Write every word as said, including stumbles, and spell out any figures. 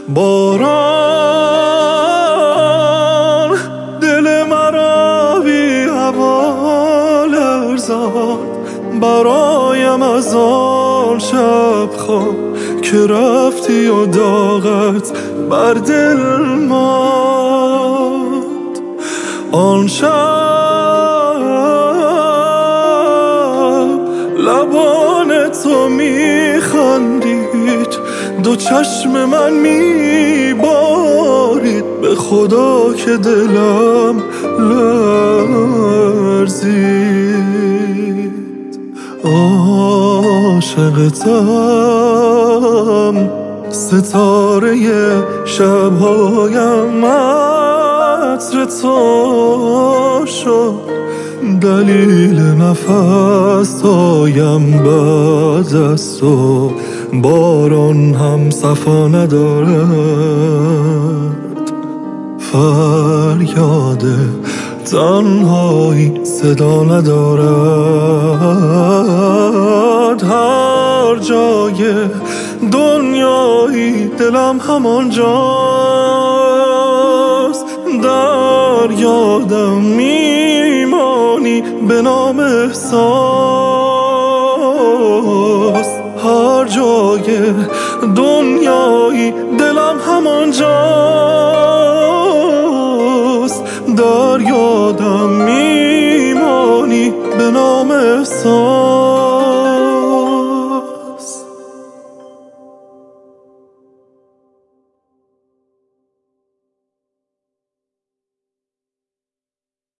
باران دل مرا بی هوا لرزاند، برایم از آن شب خواب که رفتی و داغت بر دل ماند. آن شب لبان تو میخندید، دو چشم من میبارید، به خدا که دلم لرزید. عاشقتم ستاره شبهایم، عطر تو شد دلیل نفس‌هایم. بعد از تو باران هم صفا ندارد، فریاد تنهایی صدا ندارد. هر جای دنیایی دلم همانجاست، در یادم میمانی به نام احساس. هر جای دنیایی دلم همانجاست، در یادم میمانی به نام احساس.